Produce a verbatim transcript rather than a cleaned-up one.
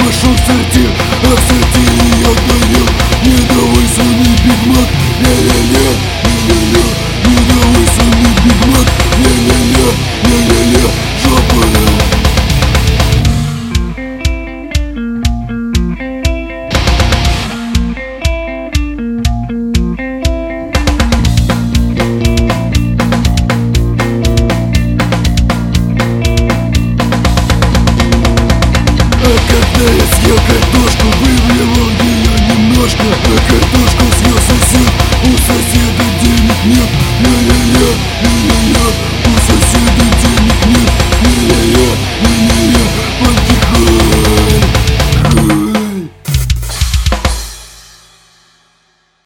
пошел в сортир, а в сортире я горел. Не давай сонный Биг Мак, ля-ля-ля, ля-ля-ля. Не давай сонный Биг Мак, ля-ля-ля, ля-ля-ля. Жопа. Когда я съел картошку, выблевал ее немножко. А картошку съел сосед, у соседа денег нет. Ля-ля-ля, ля-ля-ля, у соседа денег нет. Ля-ля-ля, ля-ля-ля.